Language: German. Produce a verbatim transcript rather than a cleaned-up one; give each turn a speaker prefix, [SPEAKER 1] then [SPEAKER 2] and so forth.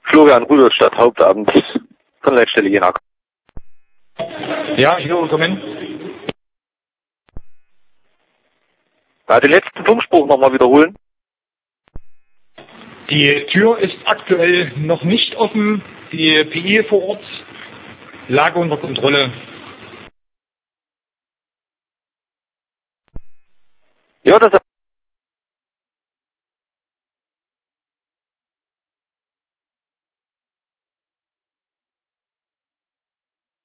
[SPEAKER 1] Florian Rudolstadt, Hauptabend von Leitstelle Jena.
[SPEAKER 2] Ja, hier willkommen.
[SPEAKER 1] Ja, den letzten Funkspruch nochmal wiederholen.
[SPEAKER 2] Die Tür ist aktuell noch nicht offen. Die P I vor Ort, Lage unter Kontrolle.
[SPEAKER 1] Ja, das